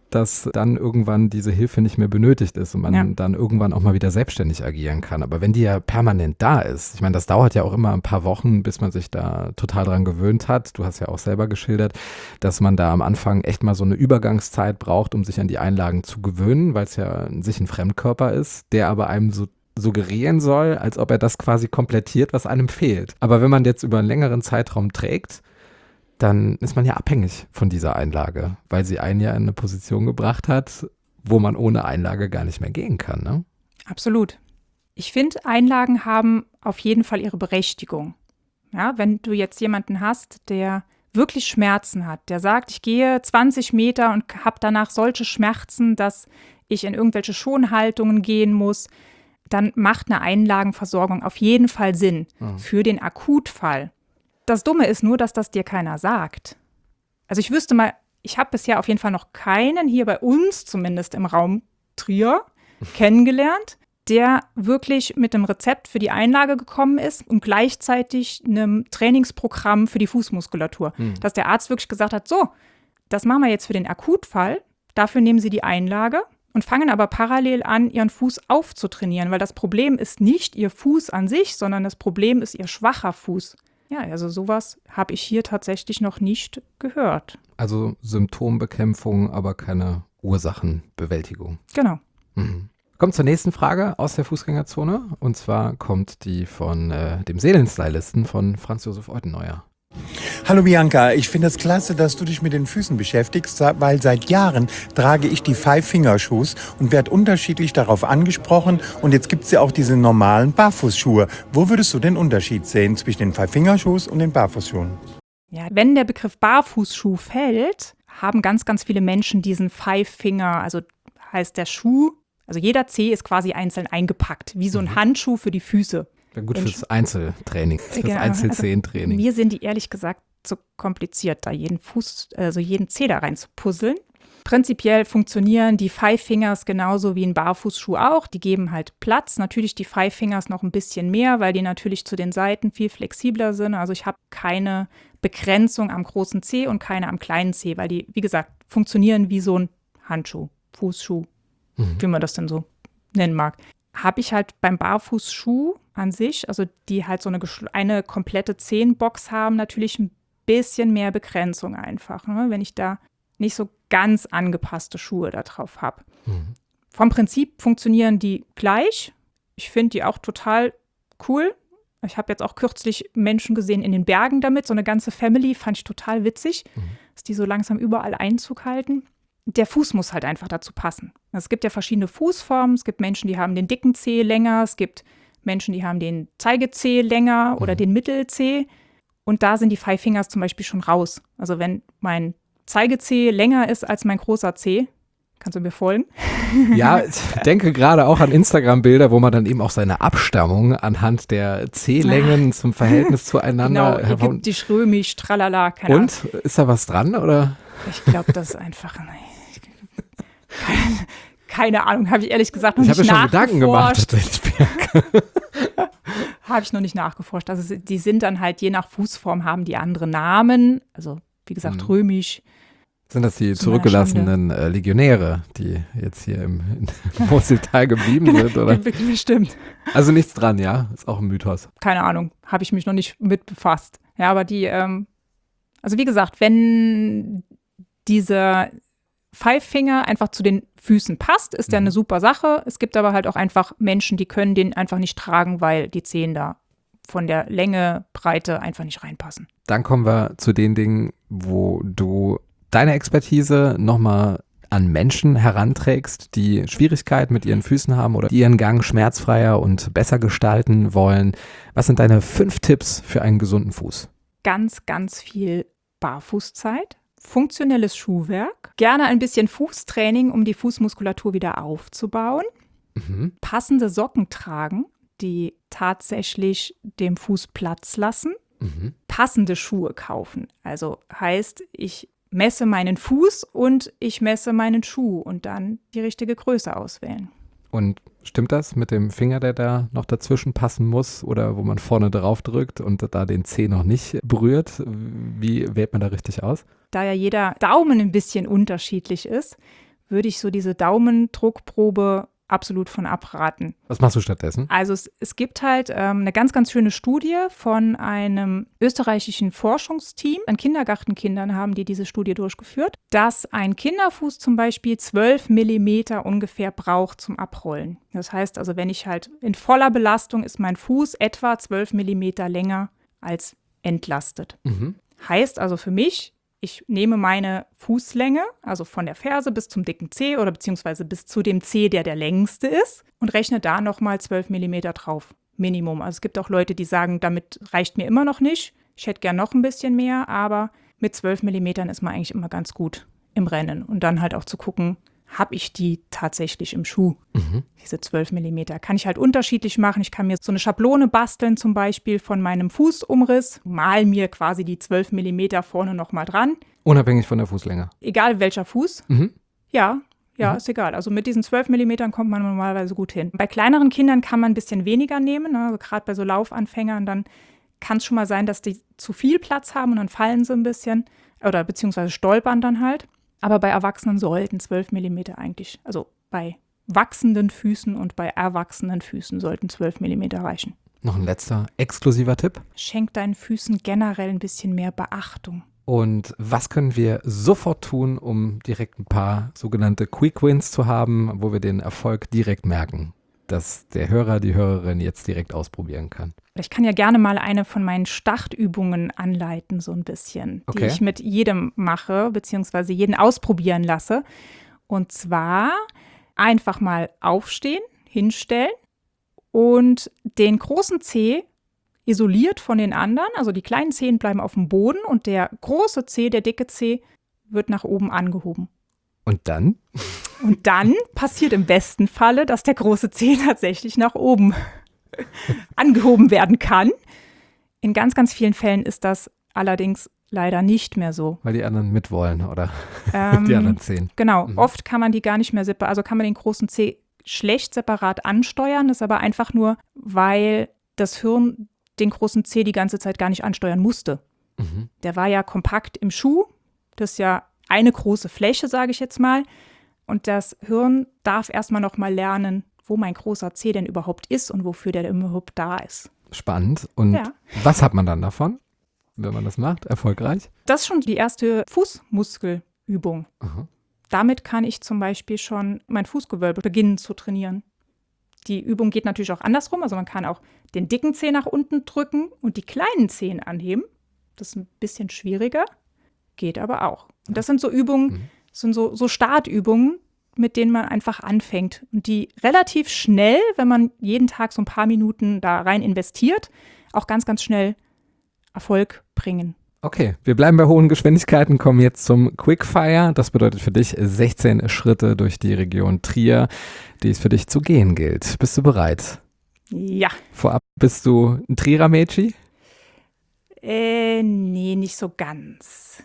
[SPEAKER 4] dass dann irgendwann diese Hilfe nicht mehr benötigt ist und man dann irgendwann auch mal wieder selbstständig agieren kann. Aber wenn die ja permanent da ist, ich meine, das dauert ja auch immer ein paar Wochen, bis man sich da total dran gewöhnt hat. Du hast ja auch selber geschildert, dass man da am Anfang echt mal so eine Übergangszeit braucht, um sich an die Einlagen zu gewöhnen, weil es ja an sich ein Fremdkörper ist, der aber einem so suggerieren soll, als ob er das quasi komplettiert, was einem fehlt. Aber wenn man jetzt über einen längeren Zeitraum trägt, dann ist man ja abhängig von dieser Einlage, weil sie einen ja in eine Position gebracht hat, wo man ohne Einlage gar nicht mehr gehen kann, ne?
[SPEAKER 1] Absolut. Ich finde, Einlagen haben auf jeden Fall ihre Berechtigung. Ja, wenn du jetzt jemanden hast, der wirklich Schmerzen hat, der sagt, ich gehe 20 Meter und habe danach solche Schmerzen, dass ich in irgendwelche Schonhaltungen gehen muss, dann macht eine Einlagenversorgung auf jeden Fall Sinn für den Akutfall. Das Dumme ist nur, dass das dir keiner sagt. Also ich wüsste mal, ich habe bisher auf jeden Fall noch keinen, hier bei uns zumindest im Raum Trier, kennengelernt, der wirklich mit einem Rezept für die Einlage gekommen ist und gleichzeitig einem Trainingsprogramm für die Fußmuskulatur. Dass der Arzt wirklich gesagt hat, so, das machen wir jetzt für den Akutfall, dafür nehmen Sie die Einlage und fangen aber parallel an, Ihren Fuß aufzutrainieren, weil das Problem ist nicht Ihr Fuß an sich, sondern das Problem ist Ihr schwacher Fuß. Ja, also sowas habe ich hier tatsächlich noch nicht gehört.
[SPEAKER 4] Also Symptombekämpfung, aber keine Ursachenbewältigung.
[SPEAKER 1] Genau.
[SPEAKER 4] Kommt zur nächsten Frage aus der Fußgängerzone. Und zwar kommt die von dem Seelenstylisten von Franz Josef Euteneuer.
[SPEAKER 9] Hallo Bianca, ich finde es klasse, dass du dich mit den Füßen beschäftigst, weil seit Jahren trage ich die Five-Finger-Shoes und werde unterschiedlich darauf angesprochen. Und jetzt gibt es ja auch diese normalen Barfußschuhe. Wo würdest du den Unterschied sehen zwischen den Five-Finger-Shoes und den Barfußschuhen?
[SPEAKER 1] Ja, wenn der Begriff Barfußschuh fällt, haben ganz, ganz viele Menschen diesen Five-Finger, also heißt der Schuh, also jeder Zeh ist quasi einzeln eingepackt, wie so ein Handschuh für die Füße.
[SPEAKER 4] Ja, gut fürs Einzeltraining, fürs Einzelzehentraining.
[SPEAKER 1] Also mir sind die ehrlich gesagt zu kompliziert, da jeden Zeh da rein zu puzzeln. Prinzipiell funktionieren die Five Fingers genauso wie ein Barfußschuh auch. Die geben halt Platz. Natürlich die Five Fingers noch ein bisschen mehr, weil die natürlich zu den Seiten viel flexibler sind. Also ich habe keine Begrenzung am großen Zeh und keine am kleinen Zeh, weil die, wie gesagt, funktionieren wie so ein Handschuh, Fußschuh, wie man das denn so nennen mag. Habe ich halt beim Barfußschuh an sich, also die halt so eine komplette Zehenbox haben, natürlich ein bisschen mehr Begrenzung einfach, ne? Wenn ich da nicht so ganz angepasste Schuhe da drauf habe. Vom Prinzip funktionieren die gleich. Ich finde die auch total cool. Ich habe jetzt auch kürzlich Menschen gesehen in den Bergen damit, so eine ganze Family, fand ich total witzig, dass die so langsam überall Einzug halten. Der Fuß muss halt einfach dazu passen. Es gibt ja verschiedene Fußformen. Es gibt Menschen, die haben den dicken Zeh länger. Es gibt Menschen, die haben den Zeigezeh länger oder den Mittelzeh. Und da sind die Five Fingers zum Beispiel schon raus. Also wenn mein Zeigezeh länger ist als mein großer Zeh, kannst du mir folgen?
[SPEAKER 4] Ja, ich denke gerade auch an Instagram-Bilder, wo man dann eben auch seine Abstammung anhand der Zehlängen zum Verhältnis zueinander.
[SPEAKER 1] Genau, ägyptisch, römisch, tralala, keine Ahnung.
[SPEAKER 4] Und, ist da was dran, oder?
[SPEAKER 1] Ich glaube, das ist einfach, keine Ahnung, habe ich ehrlich gesagt noch nicht nachgeforscht. Ich habe mir schon Gedanken gemacht, habe ich noch nicht nachgeforscht. Also die sind dann halt, je nach Fußform, haben die andere Namen. Also wie gesagt, römisch.
[SPEAKER 4] Sind das die zurückgelassenen Legionäre, die jetzt hier im Moseltal geblieben sind, oder?
[SPEAKER 1] Bestimmt.
[SPEAKER 4] Also nichts dran, ja? Ist auch ein Mythos.
[SPEAKER 1] Keine Ahnung, habe ich mich noch nicht mit befasst. Ja, aber die, also wie gesagt, wenn dieser Five Finger einfach zu den Füßen passt, ist der eine super Sache. Es gibt aber halt auch einfach Menschen, die können den einfach nicht tragen, weil die Zehen da von der Länge, Breite einfach nicht reinpassen.
[SPEAKER 4] Dann kommen wir zu den Dingen, wo du deine Expertise nochmal an Menschen heranträgst, die Schwierigkeiten mit ihren Füßen haben oder die ihren Gang schmerzfreier und besser gestalten wollen. Was sind deine 5 Tipps für einen gesunden Fuß?
[SPEAKER 1] Ganz, ganz viel Barfußzeit. Funktionelles Schuhwerk, gerne ein bisschen Fußtraining, um die Fußmuskulatur wieder aufzubauen, passende Socken tragen, die tatsächlich dem Fuß Platz lassen, passende Schuhe kaufen. Also heißt, ich messe meinen Fuß und ich messe meinen Schuh und dann die richtige Größe auswählen.
[SPEAKER 4] Und stimmt das mit dem Finger, der da noch dazwischen passen muss oder wo man vorne drauf drückt und da den Zeh noch nicht berührt? Wie wählt man da richtig aus?
[SPEAKER 1] Da ja jeder Daumen ein bisschen unterschiedlich ist, würde ich so diese Daumendruckprobe absolut von abraten.
[SPEAKER 4] Was machst du stattdessen?
[SPEAKER 1] Also es gibt halt eine ganz, ganz schöne Studie von einem österreichischen Forschungsteam. An Kindergartenkindern haben die diese Studie durchgeführt, dass ein Kinderfuß zum Beispiel 12 Millimeter ungefähr braucht zum Abrollen. Das heißt also, wenn ich halt in voller Belastung ist mein Fuß etwa 12 Millimeter länger als entlastet. Heißt also für mich, ich nehme meine Fußlänge, also von der Ferse bis zum dicken Zeh oder beziehungsweise bis zu dem Zeh, der längste ist, und rechne da nochmal 12 Millimeter drauf. Minimum. Also es gibt auch Leute, die sagen, damit reicht mir immer noch nicht. Ich hätte gern noch ein bisschen mehr, aber mit 12 Millimetern ist man eigentlich immer ganz gut im Rennen. Und dann halt auch zu gucken, habe ich die tatsächlich im Schuh? Diese 12 Millimeter. Kann ich halt unterschiedlich machen. Ich kann mir so eine Schablone basteln, zum Beispiel von meinem Fußumriss. Mal mir quasi die 12 Millimeter vorne nochmal dran.
[SPEAKER 4] Unabhängig von der Fußlänge?
[SPEAKER 1] Egal welcher Fuß. Ja, ist egal. Also mit diesen 12 Millimetern kommt man normalerweise gut hin. Bei kleineren Kindern kann man ein bisschen weniger nehmen. Ne? Also gerade bei so Laufanfängern, dann kann es schon mal sein, dass die zu viel Platz haben und dann fallen sie ein bisschen. Oder beziehungsweise stolpern dann halt. Aber bei Erwachsenen sollten 12 Millimeter eigentlich, also bei wachsenden Füßen und bei erwachsenen Füßen sollten 12 Millimeter reichen.
[SPEAKER 4] Noch ein letzter exklusiver Tipp.
[SPEAKER 1] Schenk deinen Füßen generell ein bisschen mehr Beachtung.
[SPEAKER 4] Und was können wir sofort tun, um direkt ein paar sogenannte Quick Wins zu haben, wo wir den Erfolg direkt merken, dass der Hörer, die Hörerin jetzt direkt ausprobieren kann?
[SPEAKER 1] Ich kann ja gerne mal eine von meinen Startübungen anleiten, so ein bisschen, die ich mit jedem mache, beziehungsweise jeden ausprobieren lasse. Und zwar einfach mal aufstehen, hinstellen und den großen Zeh isoliert von den anderen, also die kleinen Zehen bleiben auf dem Boden und der große Zeh, der dicke Zeh, wird nach oben angehoben.
[SPEAKER 4] Und dann?
[SPEAKER 1] Und dann passiert im besten Falle, dass der große Zeh tatsächlich nach oben angehoben werden kann. In ganz, ganz vielen Fällen ist das allerdings leider nicht mehr so.
[SPEAKER 4] Weil die anderen mitwollen, oder? Die anderen Zehen.
[SPEAKER 1] Genau, oft kann man die gar nicht mehr also kann man den großen Zeh schlecht separat ansteuern, das ist aber einfach nur, weil das Hirn den großen Zeh die ganze Zeit gar nicht ansteuern musste. Der war ja kompakt im Schuh, das ist ja eine große Fläche, sage ich jetzt mal. Und das Hirn darf erstmal noch mal lernen, wo mein großer Zeh denn überhaupt ist und wofür der überhaupt da ist.
[SPEAKER 4] Spannend. Und was hat man dann davon, wenn man das macht? Erfolgreich?
[SPEAKER 1] Das ist schon die erste Fußmuskelübung. Damit kann ich zum Beispiel schon mein Fußgewölbe beginnen zu trainieren. Die Übung geht natürlich auch andersrum. Also man kann auch den dicken Zeh nach unten drücken und die kleinen Zehen anheben. Das ist ein bisschen schwieriger, geht aber auch. Und das sind so Übungen, sind so Startübungen, mit denen man einfach anfängt und die relativ schnell, wenn man jeden Tag so ein paar Minuten da rein investiert, auch ganz, ganz schnell Erfolg bringen.
[SPEAKER 4] Okay, wir bleiben bei hohen Geschwindigkeiten, kommen jetzt zum Quickfire. Das bedeutet für dich 16 Schritte durch die Region Trier, die es für dich zu gehen gilt. Bist du bereit?
[SPEAKER 1] Ja.
[SPEAKER 4] Vorab, bist du ein Trierer Mädchen?
[SPEAKER 1] Nee, nicht so ganz.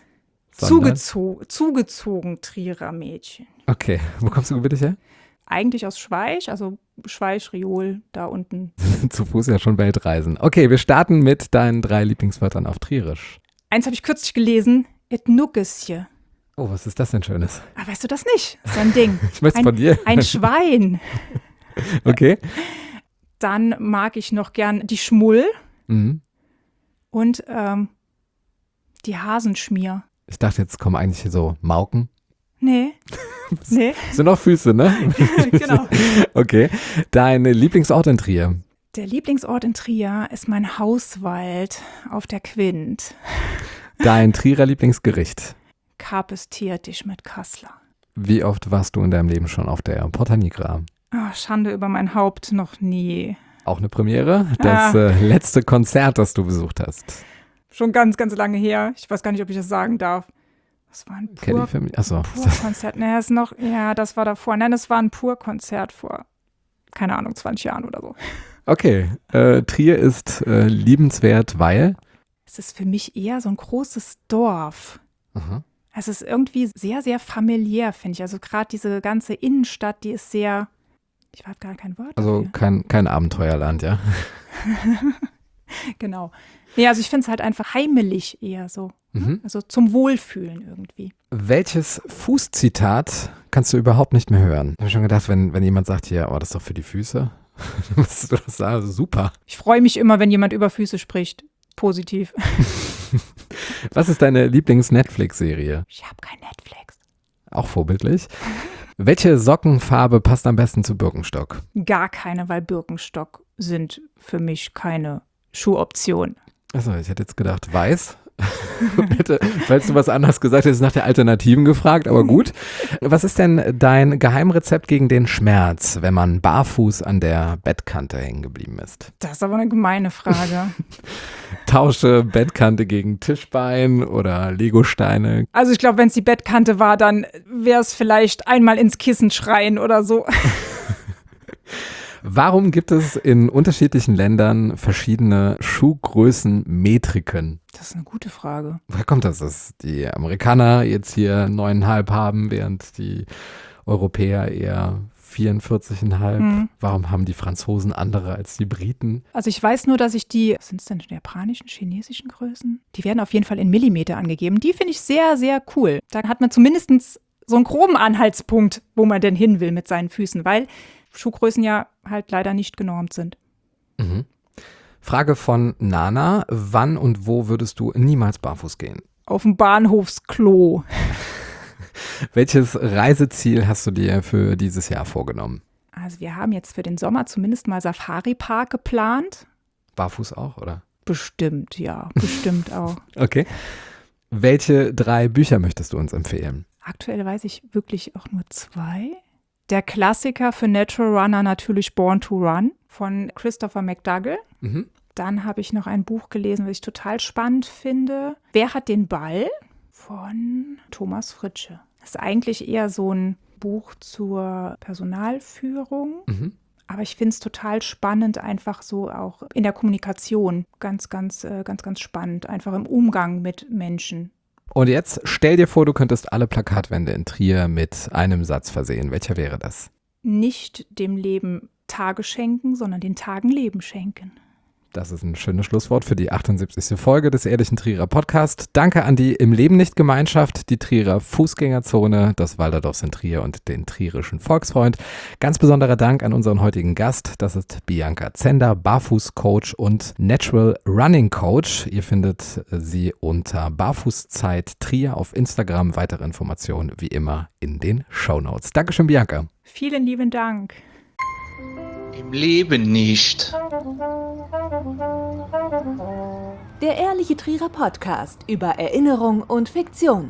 [SPEAKER 1] Zugezogen Trierer Mädchen.
[SPEAKER 4] Okay, wo kommst du gebürtig her?
[SPEAKER 1] Eigentlich aus Schweich, also Schweich, Riol, da unten.
[SPEAKER 4] Zu Fuß ja schon Weltreisen. Okay, wir starten mit deinen 3 Lieblingswörtern auf Trierisch.
[SPEAKER 1] Eins habe ich kürzlich gelesen, et Nuggetsje.
[SPEAKER 4] Oh, was ist das denn Schönes?
[SPEAKER 1] Ah, weißt du das nicht? So ein Ding.
[SPEAKER 4] Ich möchte es von dir.
[SPEAKER 1] Ein Schwein.
[SPEAKER 4] Okay.
[SPEAKER 1] Dann mag ich noch gern die Schmull und die Hasenschmier.
[SPEAKER 4] Ich dachte, jetzt kommen eigentlich hier so Mauken.
[SPEAKER 1] Nee.
[SPEAKER 4] Sind auch Füße, ne?
[SPEAKER 1] Genau.
[SPEAKER 4] Okay. Dein Lieblingsort in Trier?
[SPEAKER 1] Der Lieblingsort in Trier ist mein Hauswald auf der Quint.
[SPEAKER 4] Dein Trierer Lieblingsgericht?
[SPEAKER 1] Carpes Tiertisch mit Kassler.
[SPEAKER 4] Wie oft warst du in deinem Leben schon auf der Porta Nigra?
[SPEAKER 1] Oh, Schande über mein Haupt, noch nie.
[SPEAKER 4] Auch eine Premiere? Das letzte Konzert, das du besucht hast?
[SPEAKER 1] Schon ganz, ganz lange her. Ich weiß gar nicht, ob ich das sagen darf. Das war ein Pur-Konzert. Das war davor. Nein, das war ein Pur-Konzert vor, keine Ahnung, 20 Jahren oder so.
[SPEAKER 4] Okay, Trier ist liebenswert, weil?
[SPEAKER 1] Es ist für mich eher so ein großes Dorf.
[SPEAKER 4] Aha.
[SPEAKER 1] Es ist irgendwie sehr, sehr familiär, finde ich. Also gerade diese ganze Innenstadt, die ist sehr, ich habe gar kein Wort
[SPEAKER 4] Also
[SPEAKER 1] dafür.
[SPEAKER 4] kein Abenteuerland, ja?
[SPEAKER 1] Genau. Nee, also ich finde es halt einfach heimelig eher so. Also zum Wohlfühlen irgendwie.
[SPEAKER 4] Welches Fußzitat kannst du überhaupt nicht mehr hören? Ich habe schon gedacht, wenn jemand sagt hier, oh, das ist doch für die Füße. Was du das sagst, super.
[SPEAKER 1] Ich freue mich immer, wenn jemand über Füße spricht. Positiv.
[SPEAKER 4] Was ist deine Lieblings-Netflix-Serie?
[SPEAKER 1] Ich habe kein Netflix.
[SPEAKER 4] Auch vorbildlich. Welche Sockenfarbe passt am besten zu Birkenstock?
[SPEAKER 1] Gar keine, weil Birkenstock sind für mich keine Schuhoption.
[SPEAKER 4] Achso, ich hätte jetzt gedacht, weiß. Hätte, falls du was anderes gesagt hättest, nach der Alternativen gefragt, aber gut. Was ist denn dein Geheimrezept gegen den Schmerz, wenn man barfuß an der Bettkante hängen geblieben ist?
[SPEAKER 1] Das ist aber eine gemeine Frage.
[SPEAKER 4] Tausche Bettkante gegen Tischbein oder Legosteine.
[SPEAKER 1] Also ich glaube, wenn es die Bettkante war, dann wäre es vielleicht einmal ins Kissen schreien oder so.
[SPEAKER 4] Warum gibt es in unterschiedlichen Ländern verschiedene Schuhgrößenmetriken?
[SPEAKER 1] Das ist eine gute Frage.
[SPEAKER 4] Woher kommt das, dass die Amerikaner jetzt hier 9,5 haben, während die Europäer eher 44,5? Warum haben die Franzosen andere als die Briten?
[SPEAKER 1] Also ich weiß nur, dass ich sind es denn japanischen, chinesischen Größen? Die werden auf jeden Fall in Millimeter angegeben. Die finde ich sehr, sehr cool. Da hat man zumindest so einen groben Anhaltspunkt, wo man denn hin will mit seinen Füßen, weil Schuhgrößen ja halt leider nicht genormt sind.
[SPEAKER 4] Frage von Nana. Wann und wo würdest du niemals barfuß gehen?
[SPEAKER 1] Auf dem Bahnhofsklo.
[SPEAKER 4] Welches Reiseziel hast du dir für dieses Jahr vorgenommen?
[SPEAKER 1] Also wir haben jetzt für den Sommer zumindest mal Safari-Park geplant.
[SPEAKER 4] Barfuß auch, oder?
[SPEAKER 1] Bestimmt, ja. Bestimmt auch.
[SPEAKER 4] Okay. Welche 3 Bücher möchtest du uns empfehlen?
[SPEAKER 1] Aktuell weiß ich wirklich auch nur 2. Der Klassiker für Natural Runner natürlich Born to Run von Christopher McDougall. Dann habe ich noch ein Buch gelesen, was ich total spannend finde. Wer hat den Ball? Von Thomas Fritsche. Das ist eigentlich eher so ein Buch zur Personalführung. Aber ich finde es total spannend, einfach so auch in der Kommunikation. Ganz spannend, einfach im Umgang mit Menschen.
[SPEAKER 4] Und jetzt stell dir vor, du könntest alle Plakatwände in Trier mit einem Satz versehen. Welcher wäre das?
[SPEAKER 1] Nicht dem Leben Tage schenken, sondern den Tagen Leben schenken.
[SPEAKER 4] Das ist ein schönes Schlusswort für die 78. Folge des Ehrlichen Trierer Podcast. Danke an die Im Leben nicht Gemeinschaft, die Trierer Fußgängerzone, das Walderdorf in Trier und den Trierischen Volksfreund. Ganz besonderer Dank an unseren heutigen Gast. Das ist Bianca Zender, Barfußcoach und Natural Running Coach. Ihr findet sie unter Barfußzeit Trier auf Instagram. Weitere Informationen wie immer in den Shownotes. Dankeschön, Bianca.
[SPEAKER 1] Vielen lieben Dank.
[SPEAKER 10] Im Leben nicht.
[SPEAKER 3] Der Ehrliche Trierer Podcast über Erinnerung und Fiktion.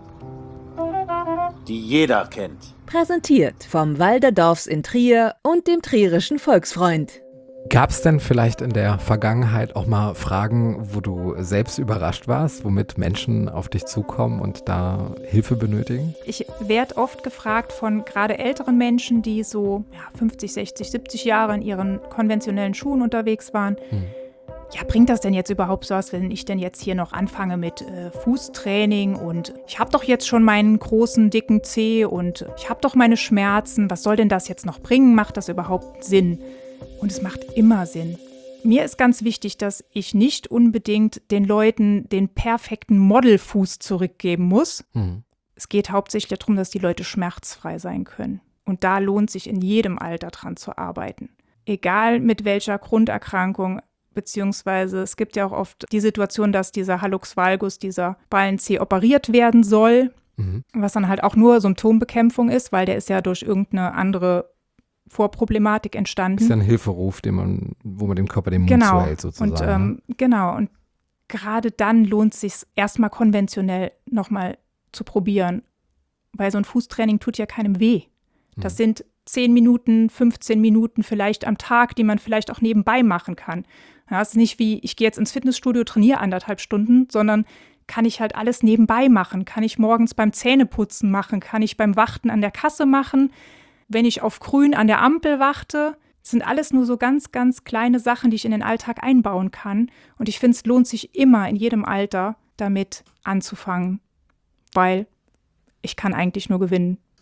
[SPEAKER 11] Die jeder kennt.
[SPEAKER 3] Präsentiert vom Walderdorfs in Trier und dem Trierischen Volksfreund.
[SPEAKER 4] Gab es denn vielleicht in der Vergangenheit auch mal Fragen, wo du selbst überrascht warst, womit Menschen auf dich zukommen und da Hilfe benötigen?
[SPEAKER 1] Ich werde oft gefragt von gerade älteren Menschen, die so 50, 60, 70 Jahre in ihren konventionellen Schuhen unterwegs waren. Ja, bringt das denn jetzt überhaupt so was, wenn ich denn jetzt hier noch anfange mit Fußtraining und ich habe doch jetzt schon meinen großen, dicken Zeh und ich habe doch meine Schmerzen. Was soll denn das jetzt noch bringen? Macht das überhaupt Sinn? Und es macht immer Sinn. Mir ist ganz wichtig, dass ich nicht unbedingt den Leuten den perfekten Modelfuß zurückgeben muss. Es geht hauptsächlich darum, dass die Leute schmerzfrei sein können. Und da lohnt sich in jedem Alter dran zu arbeiten. Egal mit welcher Grunderkrankung, beziehungsweise es gibt ja auch oft die Situation, dass dieser Hallux valgus, dieser Ballenzeh operiert werden soll, was dann halt auch nur Symptombekämpfung ist, weil der ist ja durch irgendeine andere Vorproblematik entstanden.
[SPEAKER 4] Das ist ja ein Hilferuf, wo man dem Körper den Mund zuhält sozusagen.
[SPEAKER 1] Und, und gerade dann lohnt es sich erstmal konventionell nochmal zu probieren, weil so ein Fußtraining tut ja keinem weh. Das sind 10 Minuten, 15 Minuten vielleicht am Tag, die man vielleicht auch nebenbei machen kann. Ja, es ist nicht wie, ich gehe jetzt ins Fitnessstudio, trainiere 1,5 Stunden, sondern kann ich halt alles nebenbei machen. Kann ich morgens beim Zähneputzen machen, kann ich beim Warten an der Kasse machen, wenn ich auf Grün an der Ampel warte. Das sind alles nur so ganz, ganz kleine Sachen, die ich in den Alltag einbauen kann. Und ich finde, es lohnt sich immer in jedem Alter damit anzufangen, weil ich kann eigentlich nur gewinnen.